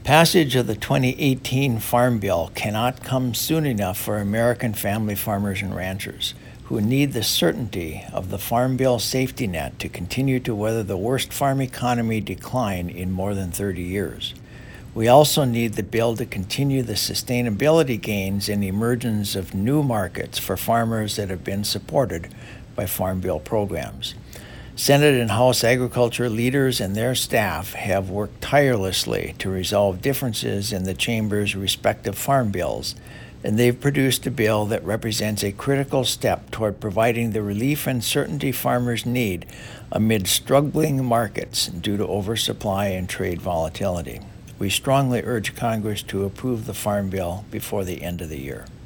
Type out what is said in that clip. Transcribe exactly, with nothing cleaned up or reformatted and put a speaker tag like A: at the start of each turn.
A: Passage of the twenty eighteen Farm Bill cannot come soon enough for American family farmers and ranchers who need the certainty of the Farm Bill safety net to continue to weather the worst farm economy decline in more than thirty years. We also need the bill to continue the sustainability gains and emergence of new markets for farmers that have been supported by Farm Bill programs. Senate and House agriculture leaders and their staff have worked tirelessly to resolve differences in the chamber's respective farm bills, and they've produced a bill that represents a critical step toward providing the relief and certainty farmers need amid struggling markets due to oversupply and trade volatility. We strongly urge Congress to approve the Farm Bill before the end of the year.